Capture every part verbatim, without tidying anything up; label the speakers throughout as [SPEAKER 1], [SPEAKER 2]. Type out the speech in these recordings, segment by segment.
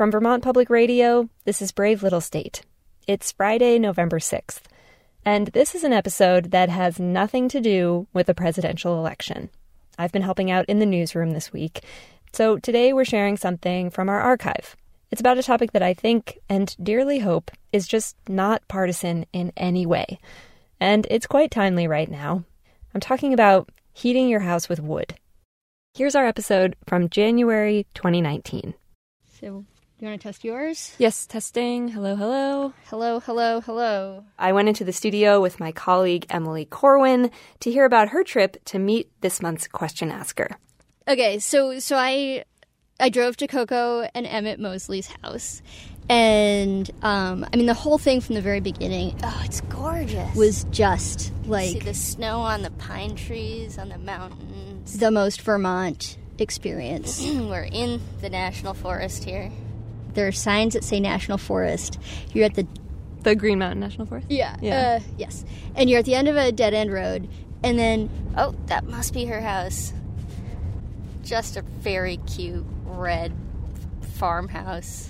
[SPEAKER 1] From Vermont Public Radio, this is Brave Little State. It's Friday, November sixth, and this is an episode that has nothing to do with the presidential election. I've been helping out in the newsroom this week, so today we're sharing something from our archive. It's about a topic that I think, and dearly hope, is just not partisan in any way. And it's quite timely right now. I'm talking about heating your house with wood. Here's our episode from January twenty nineteen.
[SPEAKER 2] So, you want to test yours?
[SPEAKER 1] Yes, testing. Hello, hello.
[SPEAKER 2] Hello, hello, hello.
[SPEAKER 1] I went into the studio with my colleague Emily Corwin to hear about her trip to meet this month's question asker.
[SPEAKER 2] Okay, so so I I drove to Coco and Emmett Mosley's house. And, um, I mean, the whole thing from the very beginning...
[SPEAKER 3] Oh, it's gorgeous.
[SPEAKER 2] ...was just, like...
[SPEAKER 3] See the snow on the pine trees, on the mountains.
[SPEAKER 2] The most Vermont experience.
[SPEAKER 3] We're in the National Forest here.
[SPEAKER 2] There are signs that say National Forest. You're at the...
[SPEAKER 1] The Green Mountain National Forest?
[SPEAKER 2] Yeah.
[SPEAKER 1] Yeah.
[SPEAKER 2] Uh, yes. And you're at the end of a dead-end road, and then...
[SPEAKER 3] Oh, that must be her house. Just a very cute red farmhouse.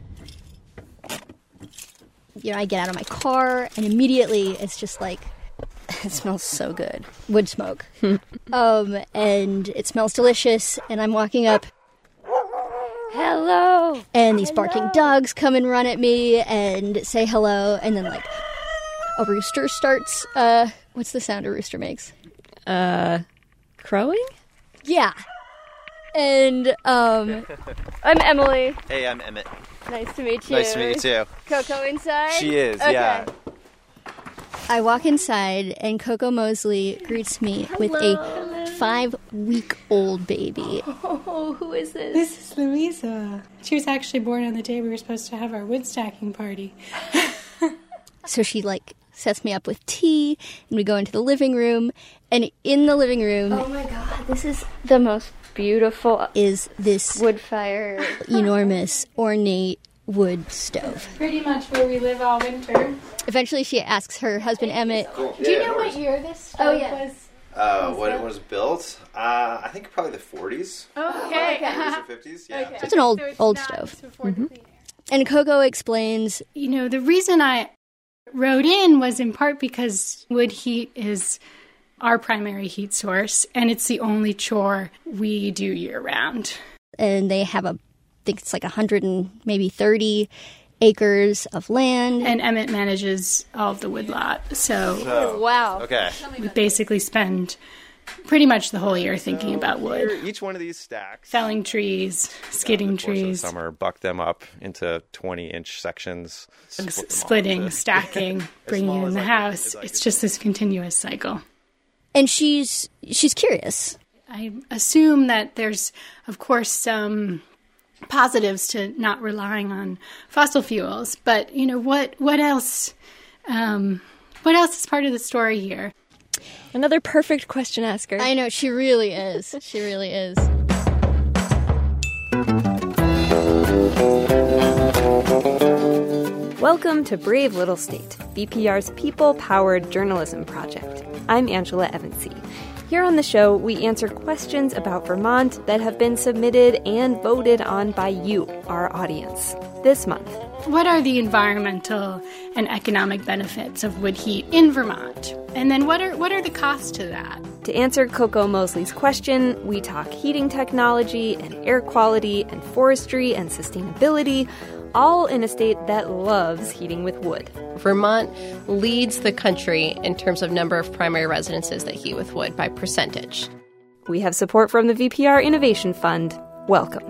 [SPEAKER 2] You know, I get out of my car, and immediately it's just like...
[SPEAKER 3] It smells so good.
[SPEAKER 2] Wood smoke. um, and it smells delicious, and I'm walking up...
[SPEAKER 3] Hello!
[SPEAKER 2] And these
[SPEAKER 3] Hello.
[SPEAKER 2] barking dogs come and run at me and say hello, and then, like, a rooster starts... Uh, what's the sound a rooster makes?
[SPEAKER 1] Uh, crowing?
[SPEAKER 2] Yeah. And, um... I'm Emily.
[SPEAKER 4] Hey, I'm Emmett.
[SPEAKER 2] Nice to meet you.
[SPEAKER 4] Nice to meet you, too.
[SPEAKER 2] Coco inside?
[SPEAKER 4] She is,
[SPEAKER 2] okay.
[SPEAKER 4] yeah.
[SPEAKER 2] I walk inside, and Coco Mosley greets me
[SPEAKER 3] Hello.
[SPEAKER 2] with a five-week-old baby.
[SPEAKER 3] Oh, who is this?
[SPEAKER 5] This is Louisa. She was actually born on the day we were supposed to have our wood stacking party.
[SPEAKER 2] So she, like, sets me up with tea, and we go into the living room, and in the living room...
[SPEAKER 3] Oh, my God. This is the most beautiful...
[SPEAKER 2] is this
[SPEAKER 3] wood fire.
[SPEAKER 2] enormous, ornate wood stove.
[SPEAKER 5] Pretty much where we live all winter.
[SPEAKER 2] Eventually she asks her husband Emmett,
[SPEAKER 4] Cool.
[SPEAKER 5] Do you
[SPEAKER 4] Yeah,
[SPEAKER 5] know
[SPEAKER 4] no
[SPEAKER 5] what
[SPEAKER 4] worries.
[SPEAKER 5] year this stove
[SPEAKER 2] Oh, yeah.
[SPEAKER 5] was?
[SPEAKER 4] Uh, what it was built? Uh, I think probably the forties.
[SPEAKER 5] Okay.
[SPEAKER 4] forties or fifties, yeah.
[SPEAKER 5] Okay.
[SPEAKER 2] It's an old-
[SPEAKER 5] So it's
[SPEAKER 2] old
[SPEAKER 5] not
[SPEAKER 2] stove.
[SPEAKER 5] before the Clean Air.
[SPEAKER 2] and Coco explains,
[SPEAKER 5] You know, the reason I wrote in was in part because wood heat is our primary heat source, and it's the only chore we do year-round.
[SPEAKER 2] and they have a, I think it's like one hundred and maybe thirty acres of land.
[SPEAKER 5] And Emmett manages all of the woodlot, so
[SPEAKER 4] So,
[SPEAKER 3] Wow.
[SPEAKER 4] okay.
[SPEAKER 5] we basically spend pretty much the whole year thinking about wood.
[SPEAKER 4] Here, each one of these stacks.
[SPEAKER 5] Felling trees, skidding
[SPEAKER 4] over the course of the
[SPEAKER 5] trees,
[SPEAKER 4] summer, buck them up into twenty-inch sections. split
[SPEAKER 5] s-
[SPEAKER 4] them all
[SPEAKER 5] splitting,
[SPEAKER 4] into-
[SPEAKER 5] stacking,
[SPEAKER 4] as
[SPEAKER 5] bringing
[SPEAKER 4] small
[SPEAKER 5] in
[SPEAKER 4] as
[SPEAKER 5] the
[SPEAKER 4] I could-
[SPEAKER 5] house.
[SPEAKER 4] as I
[SPEAKER 5] It's
[SPEAKER 4] could
[SPEAKER 5] just this continuous cycle.
[SPEAKER 2] And she's she's curious.
[SPEAKER 5] I assume that there's, of course, some positives to not relying on fossil fuels, but you know what? What else? Um, what else is part of the story here?
[SPEAKER 1] Another perfect question asker.
[SPEAKER 2] I know, she really is. She really is.
[SPEAKER 1] Welcome to Brave Little State, V P R's people-powered journalism project. I'm Angela Evansy. Here on the show, we answer questions about Vermont that have been submitted and voted on by you, our audience, this month.
[SPEAKER 5] What are the environmental and economic benefits of wood heat in Vermont? And then what are what are the costs to that?
[SPEAKER 1] To answer Coco Mosley's question, we talk heating technology and air quality and forestry and sustainability, all in a state that loves heating with wood.
[SPEAKER 6] Vermont leads the country in terms of number of primary residences that heat with wood by percentage.
[SPEAKER 1] We have support from the V P R Innovation Fund. Welcome.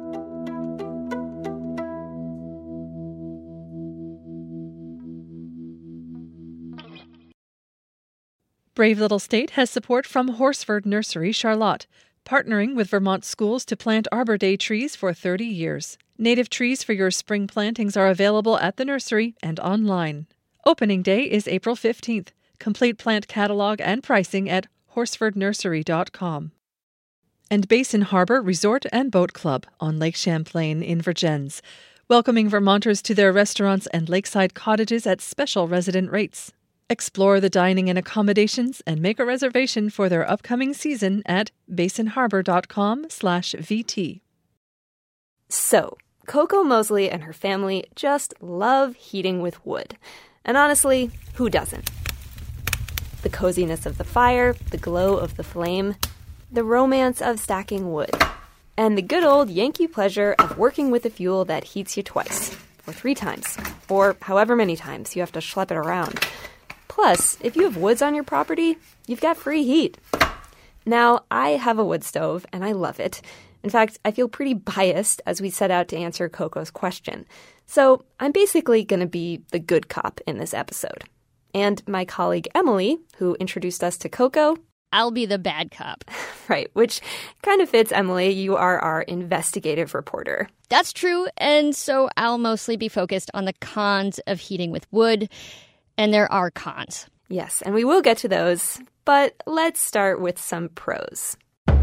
[SPEAKER 7] Brave Little State has support from Horsford Nursery, Charlotte, partnering with Vermont schools to plant Arbor Day trees for thirty years. Native trees for your spring plantings are available at the nursery and online. Opening day is April fifteenth. Complete plant catalog and pricing at horsford nursery dot com. And Basin Harbor Resort and Boat Club on Lake Champlain in Vergennes, welcoming Vermonters to their restaurants and lakeside cottages at special resident rates. Explore the dining and accommodations and make a reservation for their upcoming season at basin harbor dot com slash V T.
[SPEAKER 1] So, Coco Mosley and her family just love heating with wood. And honestly, who doesn't? The coziness of the fire, the glow of the flame, the romance of stacking wood, and the good old Yankee pleasure of working with a fuel that heats you twice, or three times, or however many times you have to schlep it around. Plus, if you have woods on your property, you've got free heat. Now, I have a wood stove, and I love it. In fact, I feel pretty biased as we set out to answer Coco's question. So I'm basically going to be the good cop in this episode. And my colleague Emily, who introduced us to Coco,
[SPEAKER 2] I'll be the bad cop.
[SPEAKER 1] Right, which kind of fits, Emily. You are our investigative reporter.
[SPEAKER 2] That's true, and so I'll mostly be focused on the cons of heating with wood, and there are cons.
[SPEAKER 1] Yes, and we will get to those, but let's start with some pros.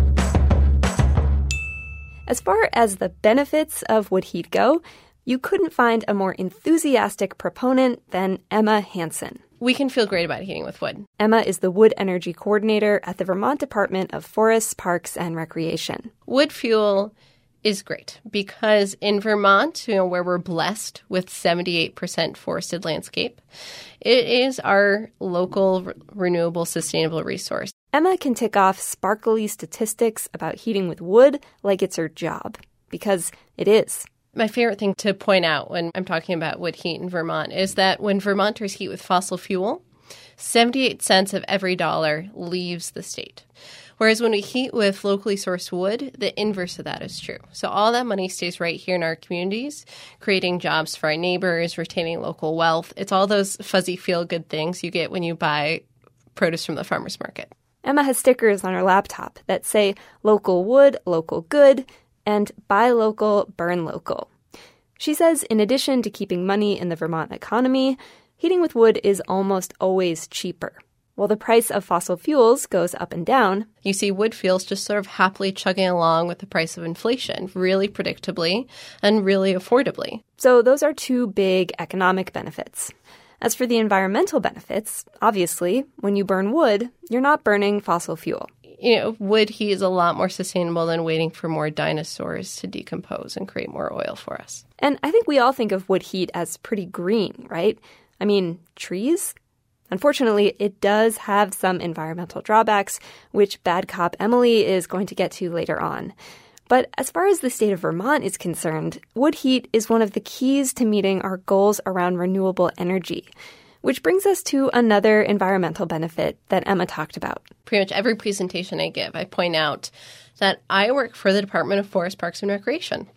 [SPEAKER 1] As far as the benefits of wood heat go, you couldn't find a more enthusiastic proponent than Emma Hansen.
[SPEAKER 6] We can feel great about heating with wood.
[SPEAKER 1] Emma is the Wood Energy Coordinator at the Vermont Department of Forests, Parks, and Recreation.
[SPEAKER 6] Wood fuel is great because in Vermont, you know, where we're blessed with seventy-eight percent forested landscape, it is our local re- renewable sustainable resource.
[SPEAKER 1] Emma can tick off sparkly statistics about heating with wood like it's her job, because it is.
[SPEAKER 6] My favorite thing to point out when I'm talking about wood heat in Vermont is that when Vermonters heat with fossil fuel, seventy-eight cents of every dollar leaves the state. Whereas when we heat with locally sourced wood, the inverse of that is true. So all that money stays right here in our communities, creating jobs for our neighbors, retaining local wealth. It's all those fuzzy feel-good things you get when you buy produce from the farmer's market.
[SPEAKER 1] Emma has stickers on her laptop that say local wood, local good, and buy local, burn local. She says in addition to keeping money in the Vermont economy, heating with wood is almost always cheaper. While the price of fossil fuels goes up and down,
[SPEAKER 6] you see wood fuels just sort of happily chugging along with the price of inflation, really predictably and really affordably.
[SPEAKER 1] So those are two big economic benefits. As for the environmental benefits, obviously, when you burn wood, you're not burning fossil fuel.
[SPEAKER 6] You know, wood heat is a lot more sustainable than waiting for more dinosaurs to decompose and create more oil for us.
[SPEAKER 1] And I think we all think of wood heat as pretty green, right? I mean, trees? Unfortunately, it does have some environmental drawbacks, which bad cop Emily is going to get to later on. But as far as the state of Vermont is concerned, wood heat is one of the keys to meeting our goals around renewable energy. Which brings us to another environmental benefit that Emma talked about.
[SPEAKER 6] Pretty much every presentation I give, I point out that I work for the Department of Forest, Parks, and Recreation.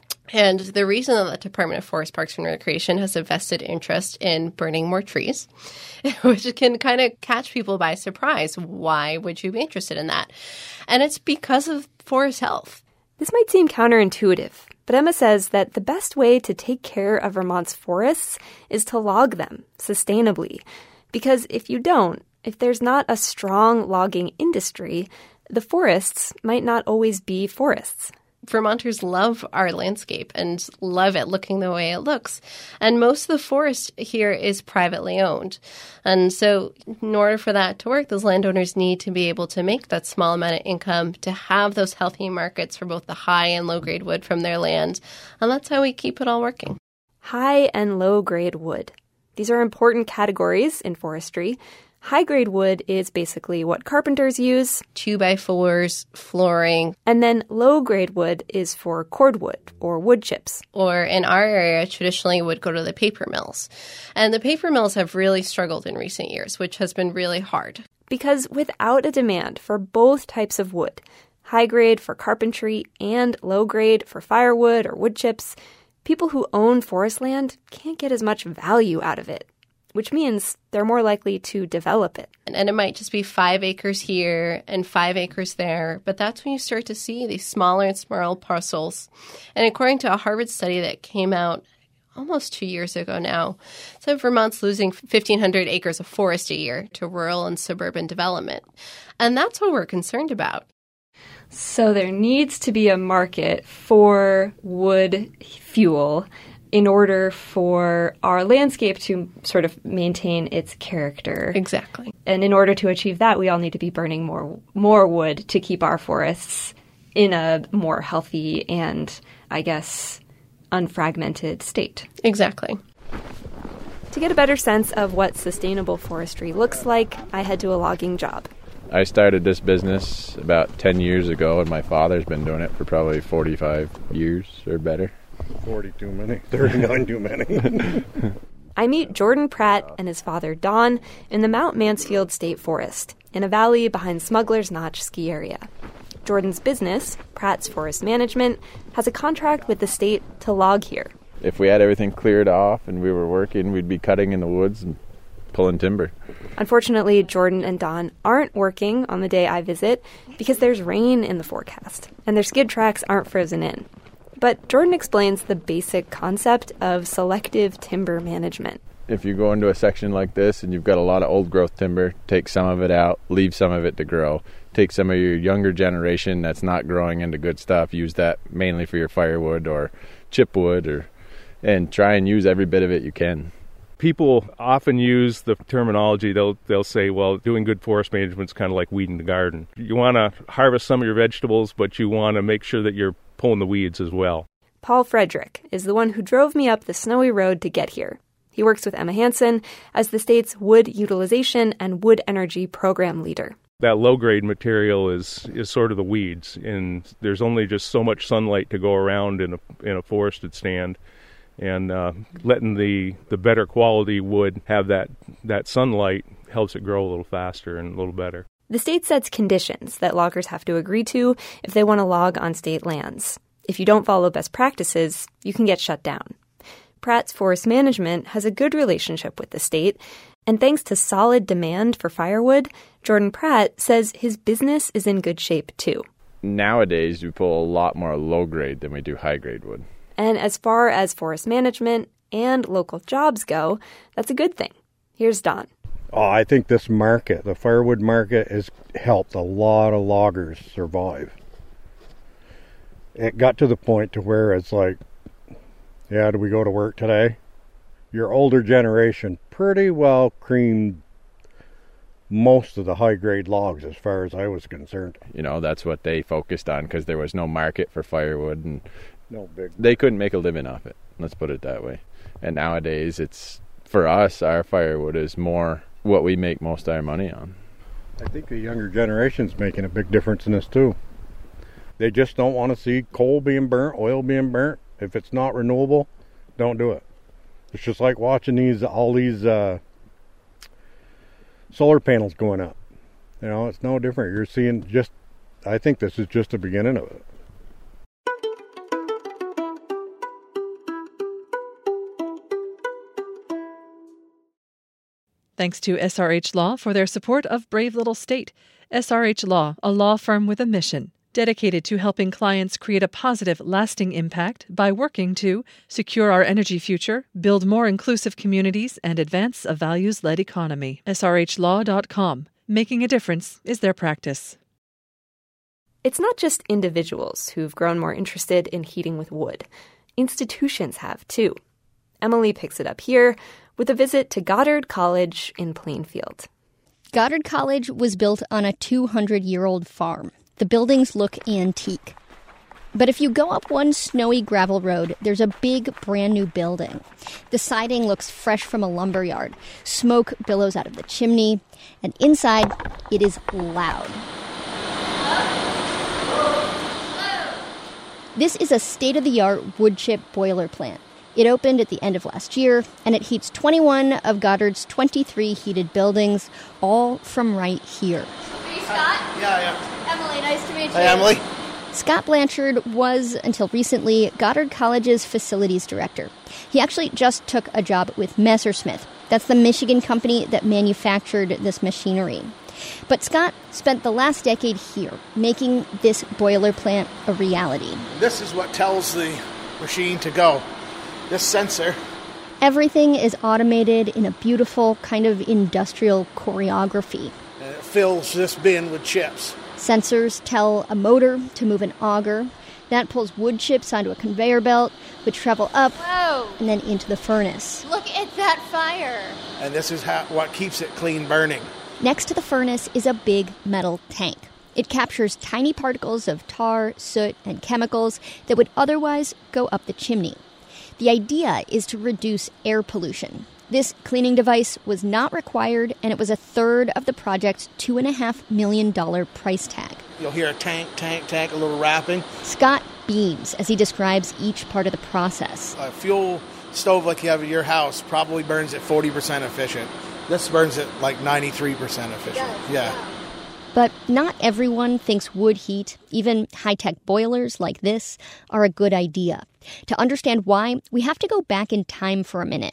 [SPEAKER 6] And the reason that the Department of Forest, Parks, and Recreation has a vested interest in burning more trees, which can kind of catch people by surprise. Why would you be interested in that? And it's because of forest health.
[SPEAKER 1] This might seem counterintuitive, but Emma says that the best way to take care of Vermont's forests is to log them sustainably. Because if you don't, if there's not a strong logging industry, the forests might not always be forests.
[SPEAKER 6] Vermonters love our landscape and love it looking the way it looks. And most of the forest here is privately owned. And so in order for that to work, those landowners need to be able to make that small amount of income to have those healthy markets for both the high and low-grade wood from their land. And that's how we keep it all working.
[SPEAKER 1] High and low-grade wood. These are important categories in forestry. High-grade wood is basically what carpenters use.
[SPEAKER 6] Two by fours, flooring.
[SPEAKER 1] And then low-grade wood is for cordwood or wood chips.
[SPEAKER 6] Or in our area, traditionally would go to the paper mills. And the paper mills have really struggled in recent years, which has been really hard.
[SPEAKER 1] Because without a demand for both types of wood, high-grade for carpentry and low-grade for firewood or wood chips, people who own forest land can't get as much value out of it. Which means they're more likely to develop it.
[SPEAKER 6] And it might just be five acres here and five acres there, but that's when you start to see these smaller and smaller parcels. And according to a Harvard study that came out almost two years ago now, said Vermont's losing fifteen hundred acres of forest a year to rural and suburban development. And that's what we're concerned about.
[SPEAKER 1] So there needs to be a market for wood fuel in order for our landscape to sort of maintain its character.
[SPEAKER 6] Exactly.
[SPEAKER 1] And in order to achieve that, we all need to be burning more more wood to keep our forests in a more healthy and, I guess, unfragmented state.
[SPEAKER 6] Exactly.
[SPEAKER 1] To get a better sense of what sustainable forestry looks like, I head to a logging job.
[SPEAKER 8] I started this business about ten years ago, and my father's been doing it for probably forty-five years or better.
[SPEAKER 9] forty too many. thirty-nine too many.
[SPEAKER 1] I meet Jordan Pratt and his father, Don, in the Mount Mansfield State Forest, in a valley behind Smuggler's Notch ski area. Jordan's business, Pratt's Forest Management, has a contract with the state to log here.
[SPEAKER 8] If we had everything cleared off and we were working, we'd be cutting in the woods and pulling timber.
[SPEAKER 1] Unfortunately, Jordan and Don aren't working on the day I visit because there's rain in the forecast, and their skid tracks aren't frozen in. But Jordan explains the basic concept of selective timber management.
[SPEAKER 8] If you go into a section like this and you've got a lot of old growth timber, take some of it out, leave some of it to grow. Take some of your younger generation that's not growing into good stuff, use that mainly for your firewood or chipwood, or and try and use every bit of it you can.
[SPEAKER 10] People often use the terminology, they'll they'll say, well, doing good forest management is kind of like weeding the garden. You want to harvest some of your vegetables, but you want to make sure that you're pulling the weeds as well.
[SPEAKER 1] Paul Frederick is the one who drove me up the snowy road to get here. He works with Emma Hansen as the state's wood utilization and wood energy program leader.
[SPEAKER 10] That low-grade material is, is sort of the weeds, and there's only just so much sunlight to go around in a in a forested stand. And uh, letting the, the better quality wood have that, that sunlight helps it grow a little faster and a little better.
[SPEAKER 1] The state sets conditions that loggers have to agree to if they want to log on state lands. If you don't follow best practices, you can get shut down. Pratt's Forest Management has a good relationship with the state, and thanks to solid demand for firewood, Jordan Pratt says his business is in good shape too.
[SPEAKER 8] Nowadays, we pull a lot more low-grade than we do high-grade wood.
[SPEAKER 1] And as far as forest management and local jobs go, that's a good thing. Here's Don.
[SPEAKER 9] Oh, I think this market, the firewood market, has helped a lot of loggers survive. It got to the point to where it's like, yeah, do we go to work today? Your older generation pretty well creamed most of the high-grade logs as far as I was concerned.
[SPEAKER 8] You know, that's what they focused on because there was no market for firewood, and
[SPEAKER 9] no big.
[SPEAKER 8] They couldn't make a living off it, let's put it that way. And nowadays, it's, for us, our firewood is more what we make most of our money on.
[SPEAKER 9] I think the younger generation's making a big difference in this too. They just don't want to see coal being burnt, oil being burnt. If it's not renewable, don't do it. It's just like watching these all these uh, solar panels going up. You know, it's no different. You're seeing just, I think this is just the beginning of it.
[SPEAKER 7] Thanks to S R H Law for their support of Brave Little State. S R H Law, a law firm with a mission, dedicated to helping clients create a positive, lasting impact by working to secure our energy future, build more inclusive communities, and advance a values-led economy. S R H law dot com. Making a difference is their practice.
[SPEAKER 1] It's not just individuals who've grown more interested in heating with wood. Institutions have, too. Emily picks it up here with a visit to Goddard College in Plainfield.
[SPEAKER 2] Goddard College was built on a two hundred year old farm. The buildings look antique. But if you go up one snowy gravel road, there's a big, brand new building. The siding looks fresh from a lumber yard. Smoke billows out of the chimney. And inside, it is loud. This is a state-of-the-art wood chip boiler plant. It opened at the end of last year, and it heats twenty-one of Goddard's twenty-three heated buildings, all from right here.
[SPEAKER 3] Are you Scott?
[SPEAKER 11] Yeah, yeah.
[SPEAKER 3] Emily, nice to meet you.
[SPEAKER 11] Hi, Emily.
[SPEAKER 2] Scott Blanchard was, until recently, Goddard College's facilities director. He actually just took a job with Messersmith. That's the Michigan company that manufactured this machinery. But Scott spent the last decade here, making this boiler plant a reality.
[SPEAKER 11] This is what tells the machine to go. This sensor.
[SPEAKER 2] Everything is automated in a beautiful kind of industrial choreography.
[SPEAKER 11] And it fills this bin with chips.
[SPEAKER 2] Sensors tell a motor to move an auger. That pulls wood chips onto a conveyor belt, which travel up
[SPEAKER 3] Whoa.
[SPEAKER 2] and then into the furnace.
[SPEAKER 3] Look at that fire.
[SPEAKER 11] And this is how, what keeps it clean burning.
[SPEAKER 2] Next to the furnace is a big metal tank. It captures tiny particles of tar, soot, and chemicals that would otherwise go up the chimney. The idea is to reduce air pollution. This cleaning device was not required, and it was a third of the project's two point five million dollars price tag.
[SPEAKER 11] You'll hear a tank, tank, tank, a little rapping.
[SPEAKER 2] Scott beams as he describes each part of the process.
[SPEAKER 11] A fuel stove like you have at your house probably burns at forty percent efficient. This burns at like ninety-three percent efficient.
[SPEAKER 2] Yes,
[SPEAKER 11] yeah.
[SPEAKER 2] yeah. But not everyone thinks wood heat, even high-tech boilers like this, are a good idea. To understand why, we have to go back in time for a minute.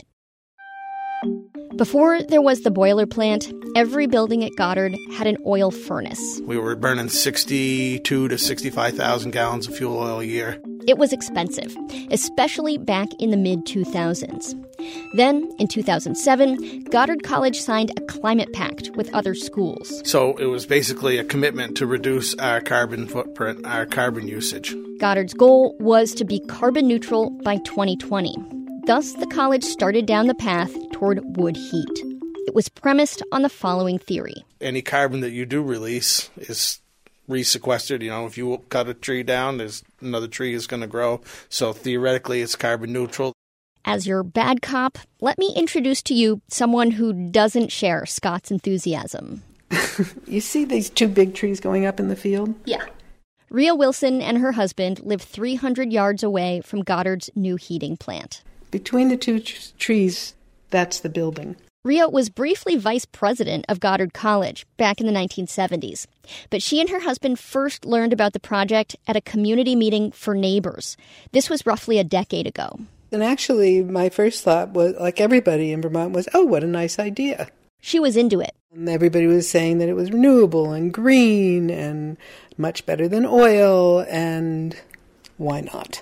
[SPEAKER 2] Before there was the boiler plant, every building at Goddard had an oil furnace.
[SPEAKER 11] We were burning sixty-two to sixty-five thousand gallons of fuel oil a year.
[SPEAKER 2] It was expensive, especially back in the mid two thousands. Then, in two thousand seven, Goddard College signed a climate pact with other schools.
[SPEAKER 11] So it was basically a commitment to reduce our carbon footprint, our carbon usage.
[SPEAKER 2] Goddard's goal was to be carbon neutral by twenty twenty. Thus, the college started down the path toward wood heat. It was premised on the following theory.
[SPEAKER 11] Any carbon that you do release is resequestered. You know, if you cut a tree down, there's another tree is going to grow. So theoretically, it's carbon neutral.
[SPEAKER 2] As your bad cop, let me introduce to you someone who doesn't share Scott's enthusiasm.
[SPEAKER 12] You see these two big trees going up in the field?
[SPEAKER 2] Yeah. Rhea Wilson and her husband live three hundred yards away from Goddard's new heating plant.
[SPEAKER 12] Between the two t- trees, that's the building.
[SPEAKER 2] Rhea was briefly vice president of Goddard College back in the nineteen seventies. But she and her husband first learned about the project at a community meeting for neighbors. This was roughly a decade ago.
[SPEAKER 12] And actually, my first thought was, like everybody in Vermont, was, oh, what a nice idea.
[SPEAKER 2] She was into it.
[SPEAKER 12] And everybody was saying that it was renewable and green and much better than oil, and why not?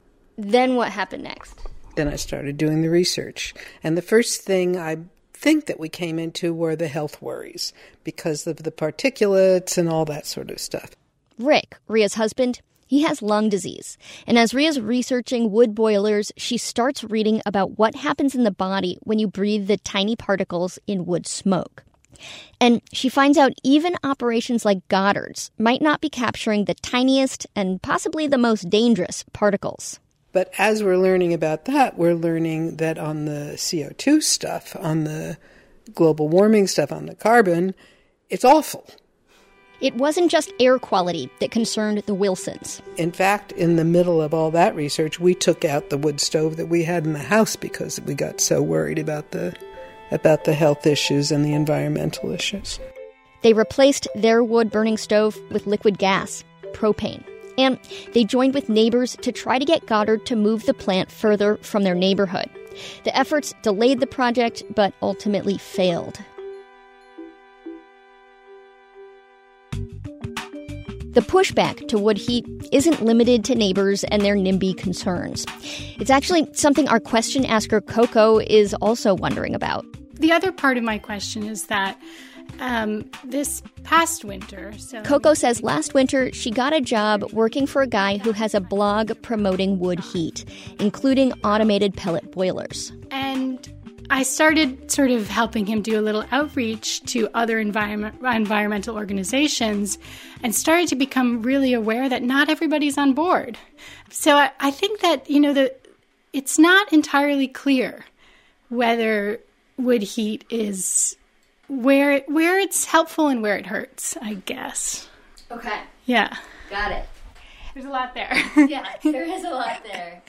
[SPEAKER 2] Then what happened next?
[SPEAKER 12] Then I started doing the research. And the first thing I think that we came into were the health worries because of the particulates and all that sort of stuff.
[SPEAKER 2] Rick, Rhea's husband, he has lung disease. And as Rhea's researching wood boilers, she starts reading about what happens in the body when you breathe the tiny particles in wood smoke. And she finds out even operations like Goddard's might not be capturing the tiniest and possibly the most dangerous particles.
[SPEAKER 12] But as we're learning about that, we're learning that on the C O two stuff, on the global warming stuff, on the carbon, it's awful.
[SPEAKER 2] It wasn't just air quality that concerned the Wilsons.
[SPEAKER 12] In fact, in the middle of all that research, we took out the wood stove that we had in the house because we got so worried about the about the health issues and the environmental issues.
[SPEAKER 2] They replaced their wood-burning stove with liquid gas, propane. And they joined with neighbors to try to get Goddard to move the plant further from their neighborhood. The efforts delayed the project, but ultimately failed. The pushback to wood heat isn't limited to neighbors and their NIMBY concerns. It's actually something our question asker Coco is also wondering about.
[SPEAKER 5] The other part of my question is that um, this past winter... So
[SPEAKER 2] Coco says last winter she got a job working for a guy who has a blog promoting wood heat, including automated pellet boilers.
[SPEAKER 5] And I started sort of helping him do a little outreach to other environment, environmental organizations and started to become really aware that not everybody's on board. So I, I think that, you know, the, it's not entirely clear whether wood heat is where where it's helpful and where it hurts, I guess.
[SPEAKER 3] Okay.
[SPEAKER 5] Yeah.
[SPEAKER 3] Got it.
[SPEAKER 5] There's a lot there.
[SPEAKER 3] Yeah, there is a lot there.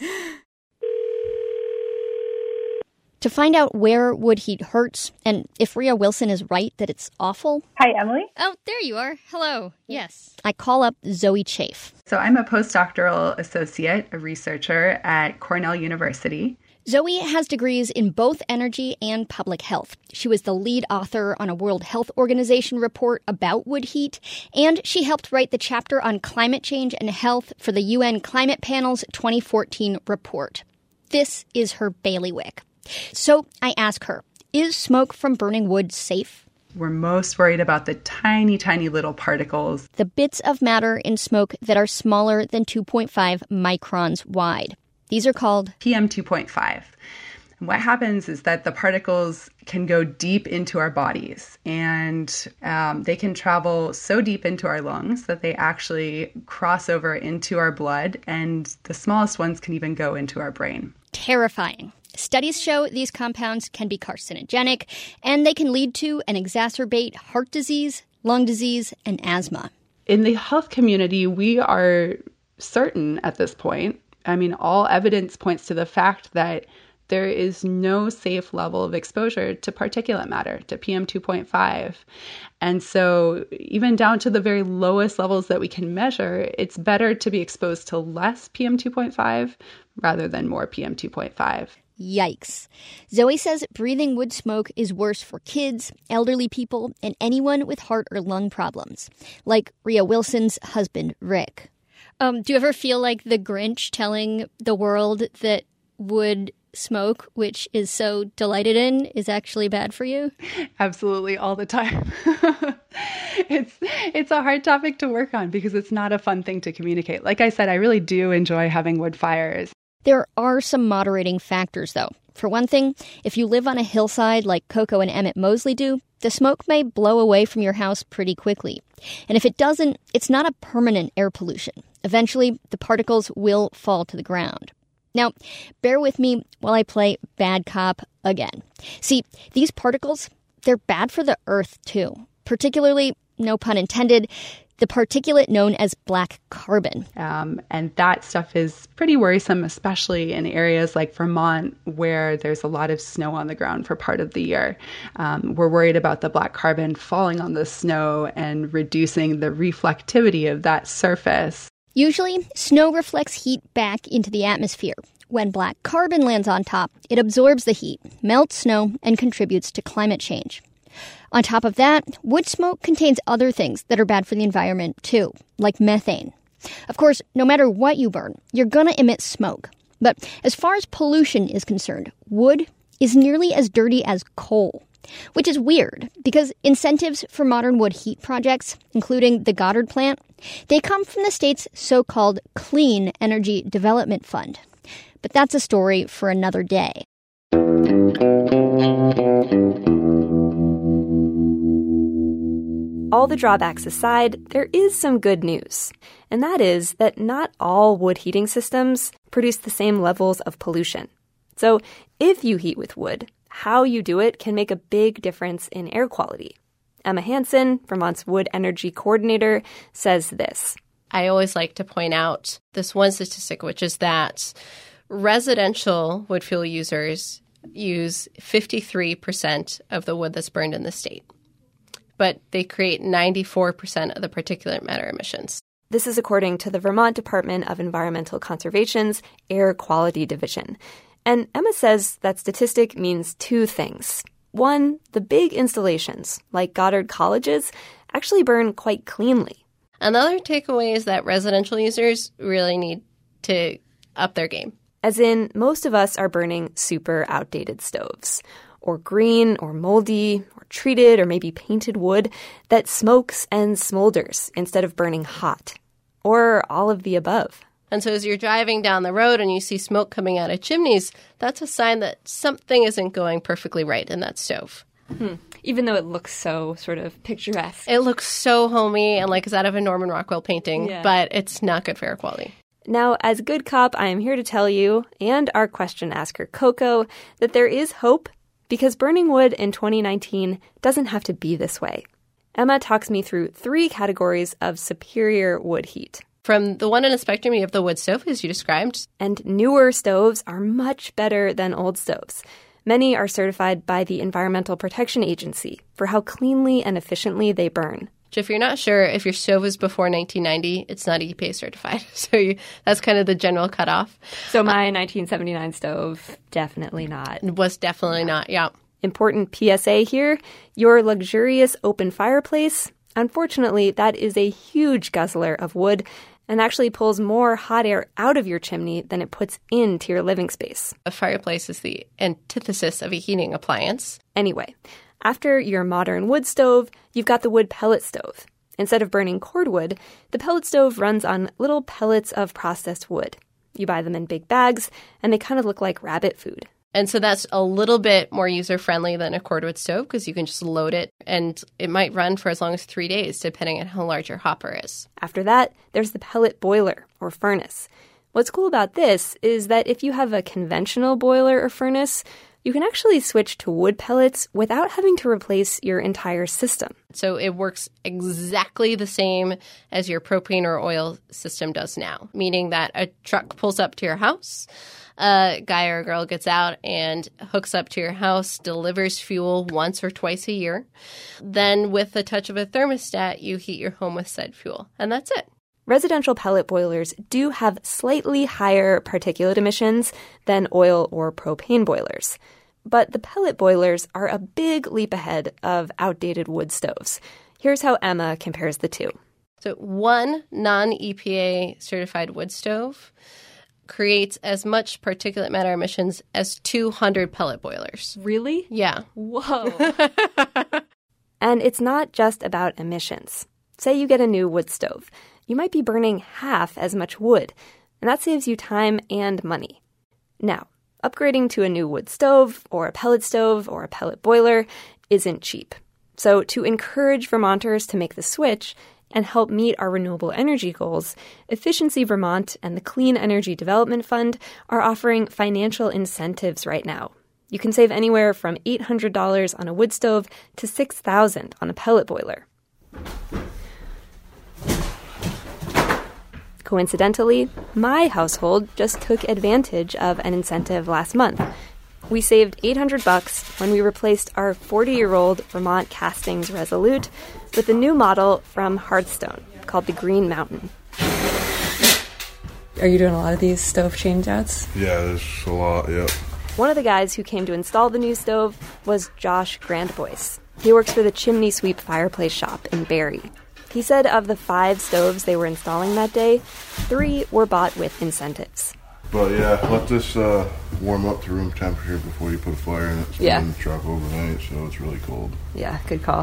[SPEAKER 2] To find out where wood heat hurts and if Rhea Wilson is right that it's awful.
[SPEAKER 13] Hi, Emily.
[SPEAKER 2] Oh, there you are. Hello. Yes. I call up Zoe Chafe.
[SPEAKER 13] So I'm a postdoctoral associate, a researcher at Cornell University.
[SPEAKER 2] Zoe has degrees in both energy and public health. She was the lead author on a World Health Organization report about wood heat, and she helped write the chapter on climate change and health for the U N Climate Panel's twenty fourteen report. This is her bailiwick. So I ask her, is smoke from burning wood safe?
[SPEAKER 13] We're most worried about the tiny, tiny little particles.
[SPEAKER 2] The bits of matter in smoke that are smaller than two point five microns wide. These are called
[SPEAKER 13] P M two point five. And what happens is that the particles can go deep into our bodies, and um, they can travel so deep into our lungs that they actually cross over into our blood, and the smallest ones can even go into our brain.
[SPEAKER 2] terrifying. Studies show these compounds can be carcinogenic, and they can lead to and exacerbate heart disease, lung disease, and asthma.
[SPEAKER 13] In the health community, we are certain at this point, I mean, all evidence points to the fact that there is no safe level of exposure to particulate matter, to P M two point five. And so even down to the very lowest levels that we can measure, it's better to be exposed to less P M two point five rather than more P M two point five.
[SPEAKER 2] Yikes. Zoe says breathing wood smoke is worse for kids, elderly people, and anyone with heart or lung problems, like Rhea Wilson's husband, Rick. Um, do you ever feel like the Grinch telling the world that wood smoke, which is so delighted in, is actually bad for you?
[SPEAKER 13] Absolutely, all the time. it's it's a hard topic to work on because it's not a fun thing to communicate. Like I said, I really do enjoy having wood fires.
[SPEAKER 2] There are some moderating factors, though. For one thing, if you live on a hillside like Coco and Emmett Mosley do, the smoke may blow away from your house pretty quickly. And if it doesn't, it's not a permanent air pollution. Eventually, the particles will fall to the ground. Now, bear with me while I play bad cop again. See, these particles, they're bad for the earth, too. Particularly, no pun intended, the particulate known as black carbon.
[SPEAKER 13] Um, and that stuff is pretty worrisome, especially in areas like Vermont, where there's a lot of snow on the ground for part of the year. Um, we're worried about the black carbon falling on the snow and reducing the reflectivity of that surface.
[SPEAKER 2] Usually, snow reflects heat back into the atmosphere. When black carbon lands on top, it absorbs the heat, melts snow, and contributes to climate change. On top of that, wood smoke contains other things that are bad for the environment, too, like methane. Of course, no matter what you burn, you're going to emit smoke. But as far as pollution is concerned, wood is nearly as dirty as coal. Which is weird, because incentives for modern wood heat projects, including the Goddard plant, they come from the state's so-called Clean Energy Development Fund. But that's a story for another day.
[SPEAKER 1] All the drawbacks aside, there is some good news. And that is that not all wood heating systems produce the same levels of pollution. So if you heat with wood, how you do it can make a big difference in air quality. Emma Hansen, Vermont's Wood Energy Coordinator, says this.
[SPEAKER 6] I always like to point out this one statistic, which is that residential wood fuel users use fifty-three percent of the wood that's burned in the state, but they create ninety-four percent of the particulate matter emissions.
[SPEAKER 1] This is according to the Vermont Department of Environmental Conservation's Air Quality Division. And Emma says that statistic means two things. One, the big installations, like Goddard Colleges, actually burn quite cleanly.
[SPEAKER 6] Another takeaway is that residential users really need to up their game.
[SPEAKER 1] As in, most of us are burning super outdated stoves, or green, or moldy, or treated, or maybe painted wood that smokes and smolders instead of burning hot, or all of the above.
[SPEAKER 6] And so as you're driving down the road and you see smoke coming out of chimneys, that's a sign that something isn't going perfectly right in that stove.
[SPEAKER 1] Hmm. Even though it looks so sort of picturesque.
[SPEAKER 6] It looks so homey and like it's out of a Norman Rockwell painting,
[SPEAKER 1] yeah.
[SPEAKER 6] But it's not good for air quality.
[SPEAKER 1] Now, as good cop, I am here to tell you, and our question asker Coco, that there is hope because burning wood in twenty nineteen doesn't have to be this way. Emma talks me through three categories of superior wood heat.
[SPEAKER 6] From the one in a spectrum, you have the wood stove, as you described.
[SPEAKER 1] And newer stoves are much better than old stoves. Many are certified by the Environmental Protection Agency for how cleanly and efficiently they burn.
[SPEAKER 6] So if you're not sure if your stove was before nineteen ninety, it's not E P A certified. So you, that's kind of the general cutoff.
[SPEAKER 1] So my nineteen seventy-nine stove, definitely not.
[SPEAKER 6] Was definitely yeah. not, yeah.
[SPEAKER 1] Important P S A here, your luxurious open fireplace, unfortunately, that is a huge guzzler of wood and actually pulls more hot air out of your chimney than it puts into your living space.
[SPEAKER 6] A fireplace is the antithesis of a heating appliance.
[SPEAKER 1] Anyway, after your modern wood stove, you've got the wood pellet stove. Instead of burning cordwood, the pellet stove runs on little pellets of processed wood. You buy them in big bags, and they kind of look like rabbit food.
[SPEAKER 6] And so that's a little bit more user-friendly than a cordwood stove because you can just load it, and it might run for as long as three days, depending on how large your hopper is.
[SPEAKER 1] After that, there's the pellet boiler, or furnace. What's cool about this is that if you have a conventional boiler or furnace, you can actually switch to wood pellets without having to replace your entire system.
[SPEAKER 6] So it works exactly the same as your propane or oil system does now, meaning that a truck pulls up to your house, a guy or a girl gets out and hooks up to your house, delivers fuel once or twice a year. Then with the touch of a thermostat, you heat your home with said fuel, and that's it.
[SPEAKER 1] Residential pellet boilers do have slightly higher particulate emissions than oil or propane boilers. But the pellet boilers are a big leap ahead of outdated wood stoves. Here's how Emma compares the two.
[SPEAKER 6] So one non-E P A certified wood stove creates as much particulate matter emissions as two hundred pellet boilers.
[SPEAKER 1] Really?
[SPEAKER 6] Yeah.
[SPEAKER 1] Whoa. And it's not just about emissions. Say you get a new wood stove. You might be burning half as much wood, and that saves you time and money. Now, upgrading to a new wood stove or a pellet stove or a pellet boiler isn't cheap. So to encourage Vermonters to make the switch and help meet our renewable energy goals, Efficiency Vermont and the Clean Energy Development Fund are offering financial incentives right now. You can save anywhere from eight hundred dollars on a wood stove to six thousand dollars on a pellet boiler. Coincidentally, my household just took advantage of an incentive last month. We saved eight hundred bucks when we replaced our forty-year-old Vermont Castings Resolute with a new model from Hearthstone called the Green Mountain.
[SPEAKER 14] Are you doing a lot of these stove change-outs?
[SPEAKER 15] Yeah, there's a lot, yep.
[SPEAKER 1] One of the guys who came to install the new stove was Josh Grandboyce. He works for the Chimney Sweep Fireplace Shop in Barrie. He said of the five stoves they were installing that day, three were bought with incentives.
[SPEAKER 15] But yeah, let this uh, warm up to room temperature before you put a fire in it. It's been
[SPEAKER 1] Yeah.
[SPEAKER 15] in the truck overnight, so it's really cold.
[SPEAKER 1] Yeah, good call.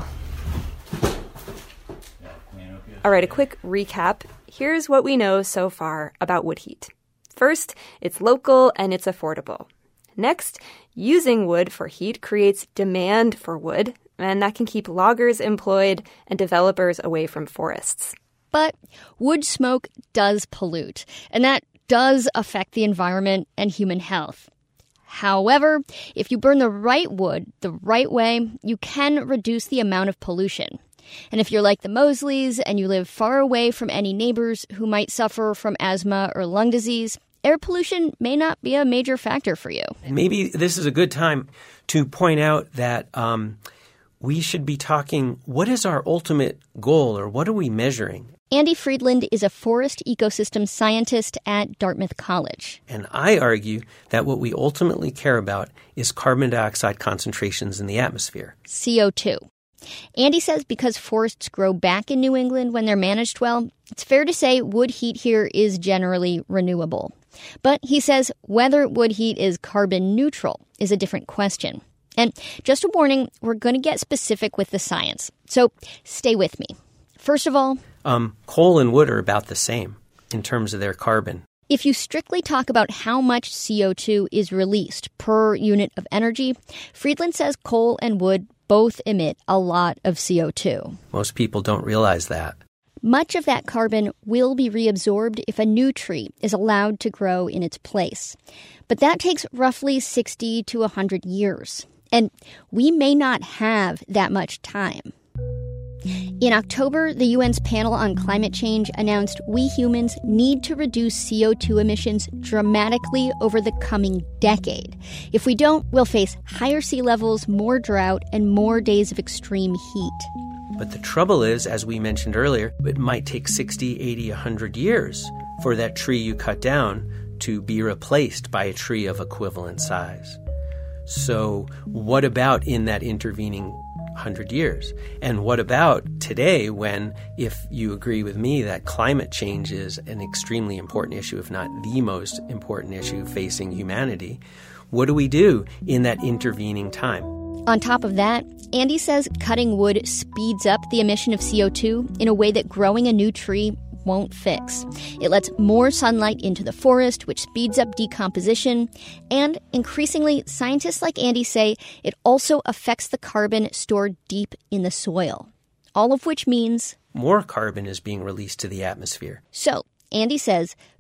[SPEAKER 1] All right, a quick recap. Here's what we know so far about wood heat. First, it's local and it's affordable. Next, using wood for heat creates demand for wood, and that can keep loggers employed and developers away from forests.
[SPEAKER 2] But wood smoke does pollute, and that does affect the environment and human health. However, if you burn the right wood the right way, you can reduce the amount of pollution. And if you're like the Mosleys and you live far away from any neighbors who might suffer from asthma or lung disease, air pollution may not be a major factor for you.
[SPEAKER 16] Maybe this is a good time to point out that um, we should be talking, what is our ultimate goal, or what are we measuring?
[SPEAKER 2] Andy Friedland is a forest ecosystem scientist at Dartmouth College.
[SPEAKER 16] And I argue that what we ultimately care about is carbon dioxide concentrations in the atmosphere.
[SPEAKER 2] C O two. Andy says because forests grow back in New England when they're managed well, it's fair to say wood heat here is generally renewable. But he says whether wood heat is carbon neutral is a different question. And just a warning, we're going to get specific with the science. So stay with me. First of all,
[SPEAKER 16] Um, coal and wood are about the same in terms of their carbon.
[SPEAKER 2] if you strictly talk about how much C O two is released per unit of energy, Friedland says coal and wood both emit a lot of C O two.
[SPEAKER 16] Most people don't realize that.
[SPEAKER 2] Much of that carbon will be reabsorbed if a new tree is allowed to grow in its place. But that takes roughly sixty to one hundred years. And we may not have that much time. In October, the U N's panel on climate change announced we humans need to reduce C O two emissions dramatically over the coming decade. If we don't, we'll face higher sea levels, more drought, and more days of extreme heat.
[SPEAKER 16] But the trouble is, as we mentioned earlier, it might take sixty, eighty, one hundred years for that tree you cut down to be replaced by a tree of equivalent size. So what about in that intervening one hundred years? And what about today when, if you agree with me that climate change is an extremely important issue, if not the most important issue facing humanity, what do we do in that intervening time?
[SPEAKER 2] On top of that, Andy says cutting wood speeds up the emission of C O two in a way that growing a new tree won't fix. It lets more sunlight into the forest, which speeds up decomposition. And increasingly, scientists like Andy say it also affects the carbon stored deep in the soil. All of which means
[SPEAKER 16] more carbon is being released to the atmosphere.
[SPEAKER 2] So, Andy says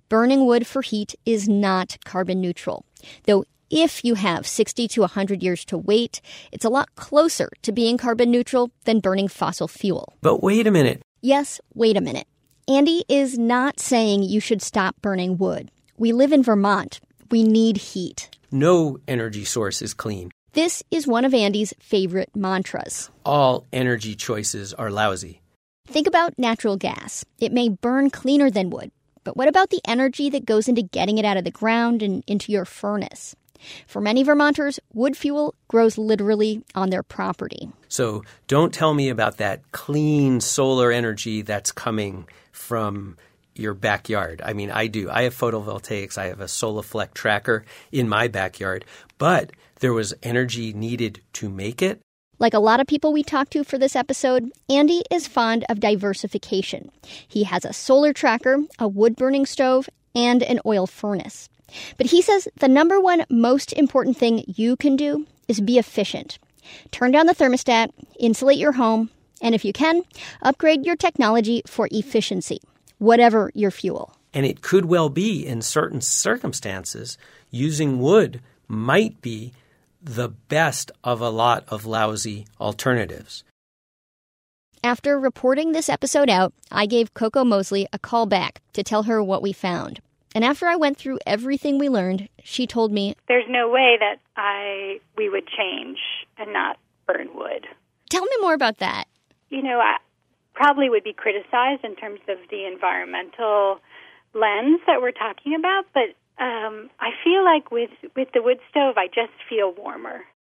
[SPEAKER 2] burning wood for heat is not carbon neutral. Though if you have sixty to one hundred years to wait, it's a lot closer to being carbon neutral than burning fossil fuel.
[SPEAKER 16] But wait a minute.
[SPEAKER 2] Yes, wait a minute. Andy is not saying you should stop burning wood. We live in Vermont. We need heat.
[SPEAKER 16] No energy source is clean.
[SPEAKER 2] This is one of Andy's favorite mantras.
[SPEAKER 16] All energy choices are lousy.
[SPEAKER 2] Think about natural gas. It may burn cleaner than wood, but what about the energy that goes into getting it out of the ground and into your furnace? For many Vermonters, wood fuel grows literally on their property.
[SPEAKER 16] So don't tell me about that clean solar energy that's coming from your backyard. I mean, I do. I have photovoltaics. I have a SolarFlect tracker in my backyard. But there was energy needed to make it.
[SPEAKER 2] Like a lot of people we talked to for this episode, Andy is fond of diversification. He has a solar tracker, a wood-burning stove, and an oil furnace. But he says the number one most important thing you can do is be efficient. Turn down the thermostat, insulate your home, and if you can, upgrade your technology for efficiency, whatever your fuel.
[SPEAKER 16] And it could well be, in certain circumstances, using wood might be the best of a lot of lousy alternatives.
[SPEAKER 2] After reporting this episode out, I gave Coco Mosley a call back to tell her what we found. And after I went through everything we learned, she told me,
[SPEAKER 17] there's no way that I we would change and not burn wood.
[SPEAKER 2] Tell me more about that.
[SPEAKER 17] You know, I probably would be criticized in terms of the environmental lens that we're talking about, but um, I feel like with, with the wood stove, I just feel warmer.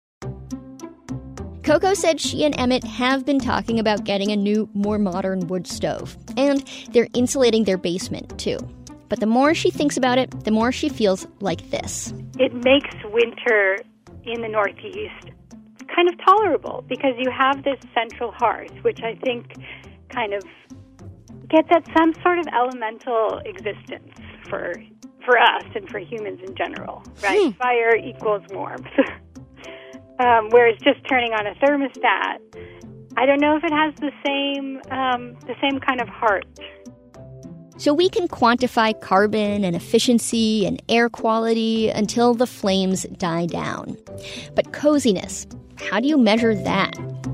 [SPEAKER 2] Coco said she and Emmett have been talking about getting a new, more modern wood stove. And they're insulating their basement, too. But the more she thinks about it, the more she feels like this.
[SPEAKER 17] It makes winter in the Northeast kind of tolerable because you have this central hearth, which I think kind of gets at some sort of elemental existence for for us and for humans in general, right? Hmm. Fire equals warmth. um, whereas just turning on a thermostat, I don't know if it has the same um, the same kind of heart.
[SPEAKER 2] So we can quantify carbon and efficiency and air quality until the flames die down. But coziness, how do you measure that?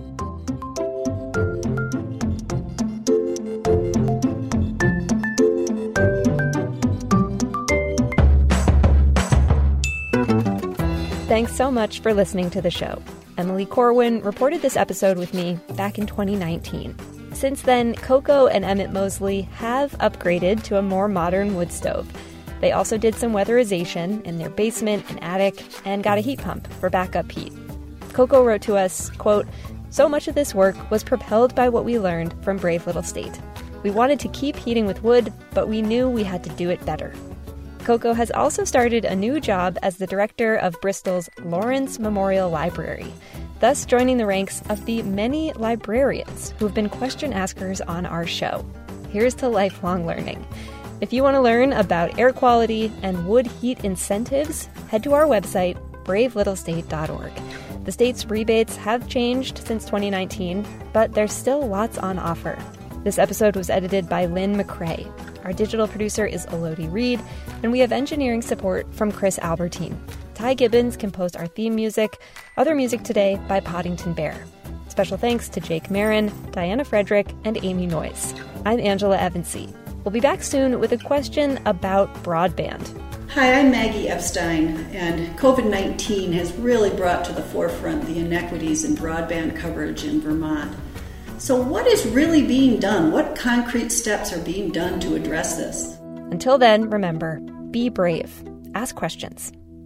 [SPEAKER 1] Thanks so much for listening to the show. Emily Corwin reported this episode with me back in twenty nineteen. Since then, Coco and Emmett Mosley have upgraded to a more modern wood stove. They also did some weatherization in their basement and attic and got a heat pump for backup heat. Coco wrote to us, quote, "So much of this work was propelled by what we learned from Brave Little State. We wanted to keep heating with wood, but we knew we had to do it better." Coco has also started a new job as the director of Bristol's Lawrence Memorial Library, thus joining the ranks of the many librarians who've been question askers on our show. Here's to lifelong learning. If you want to learn about air quality and wood heat incentives, head to our website, brave little state dot org. The state's rebates have changed since twenty nineteen, but there's still lots on offer. This episode was edited by Lynn McCrae. Our digital producer is Elodie Reed, and we have engineering support from Chris Albertine. Ty Gibbons composed our theme music. Other music today by Poddington Bear. Special thanks to Jake Marin, Diana Frederick, and Amy Noyes. I'm Angela Evansy. We'll be back soon with a question about broadband.
[SPEAKER 18] Hi, I'm Maggie Epstein, and covid nineteen has really brought to the forefront the inequities in broadband coverage in Vermont. So what is really being done? What concrete steps are being done to address this?
[SPEAKER 1] Until then, remember, be brave. Ask questions.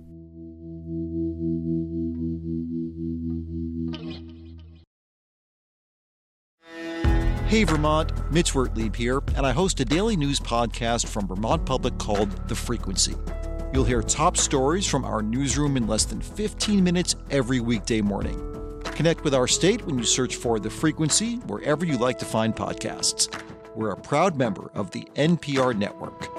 [SPEAKER 19] Hey Vermont, Mitch Wertlieb here, and I host a daily news podcast from Vermont Public called The Frequency. You'll hear top stories from our newsroom in less than fifteen minutes every weekday morning. Connect with our state when you search for The Frequency wherever you like to find podcasts. We're a proud member of the N P R network.